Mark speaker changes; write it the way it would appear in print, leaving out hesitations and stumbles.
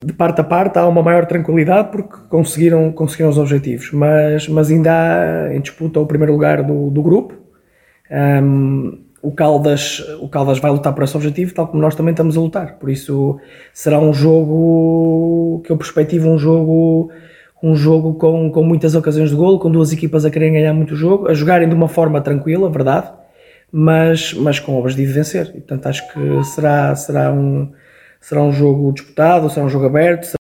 Speaker 1: de parte a parte há uma maior tranquilidade porque conseguiram os objetivos, mas ainda há em disputa o primeiro lugar do grupo. O Caldas vai lutar por esse objetivo, tal como nós também estamos a lutar. Por isso será um jogo que eu perspectivo um jogo com muitas ocasiões de golo, com duas equipas a quererem ganhar muito o jogo, a jogarem de uma forma tranquila, verdade, mas com o objetivo de vencer. E, portanto, acho que será um jogo disputado, será um jogo aberto.